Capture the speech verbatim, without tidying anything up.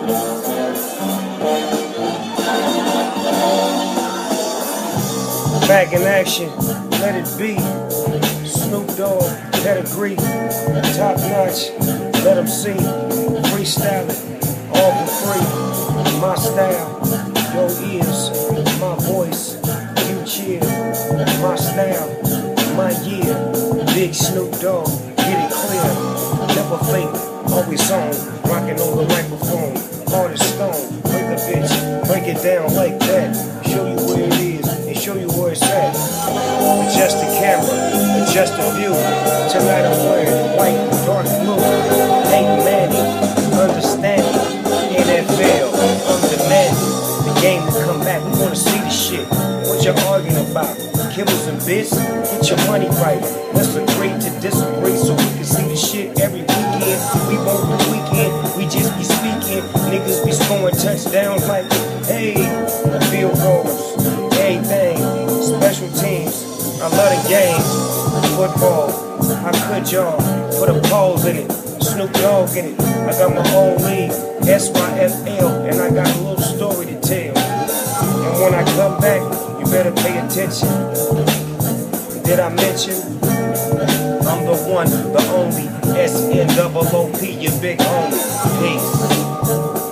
Back in action, let it be. Snoop Dogg, pedigree, top notch, let them see. Freestyling, all for free. My style, your ears, my voice, you cheer. My style, my year. Big Snoop Dogg, get it clear. Never fake, always on, rocking on the microphone. Hard as stone, break a bitch, break it down like that. Show you where it is and show you where it's at. Adjust the camera, adjust the view. Tonight I'm wearing white, dark blue. Ain't Manny, understand it. N F L, I'm demanding the game to come back. We wanna see the shit. What you arguing about? Kibbles and bits? Get your money right. Let's agree to disagree so we can see the shit every weekend. We won't be weekend, we just be speaking. Niggas be scoring touchdowns like, hey, field goals, everything, special teams. I love the game, football. I could y'all put a pause in it, Snoop Dogg in it. I got my own league, S Y F L, and I got a little story to tell. And when I come back, you better pay attention. Did I mention? I'm the one, the only, S N O O P, your big homie. Peace.